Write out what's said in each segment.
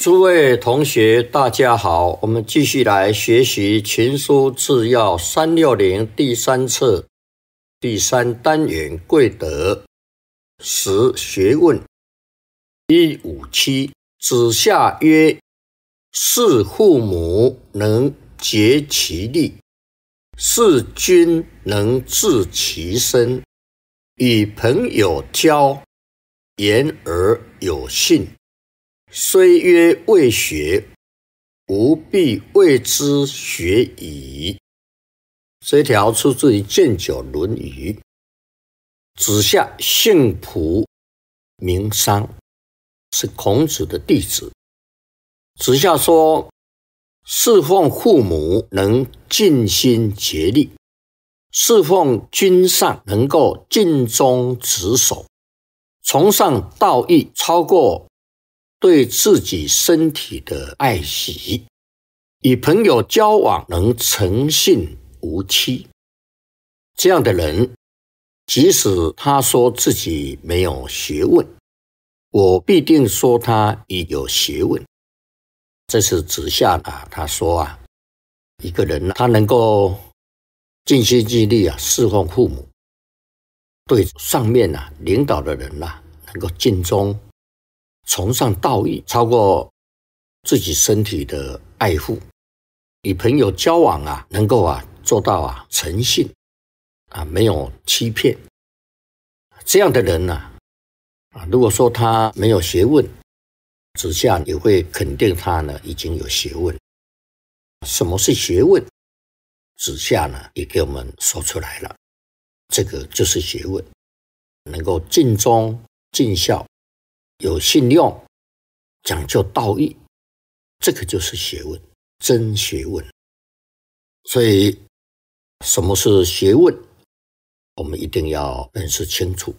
诸位同学大家好，我们继续来学习群书治要360第3册第3单元贵德10学问157。子夏曰：事父母能竭其力，事君能治其身，与朋友交，言而有信，虽曰未学，吾必谓之学矣。这条出自于建九《论语》。子夏姓仆，名商，是孔子的弟子。子夏说，侍奉父母能尽心竭力，侍奉君上能够尽忠职守，崇尚道义超过对自己身体的爱惜，与朋友交往能诚信无欺。这样的人，即使他说自己没有学问，我必定说他已有学问。这是子夏他说一个人他能够尽心尽力侍奉父母，对上面领导的人能够尽忠，崇尚道义超过自己身体的爱护，与朋友交往能够做到诚信没有欺骗。这样的人如果说他没有学问，子夏也会肯定他已经有学问。什么是学问？子夏也给我们说出来了，这个就是学问，能够尽忠尽孝，有信用，讲究道义，这个就是学问，真学问。所以什么是学问，我们一定要认识清楚。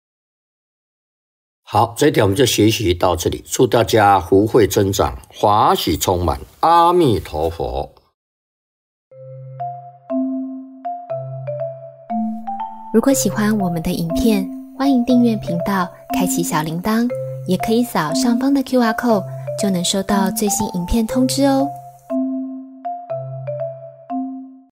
好，这一条我们就学习到这里，祝大家福慧增长，华喜充满，阿弥陀佛。 如果喜欢我们的影片，欢迎订阅频道，开启小铃铛，也可以扫上方的 QR code，就能收到最新影片通知哦。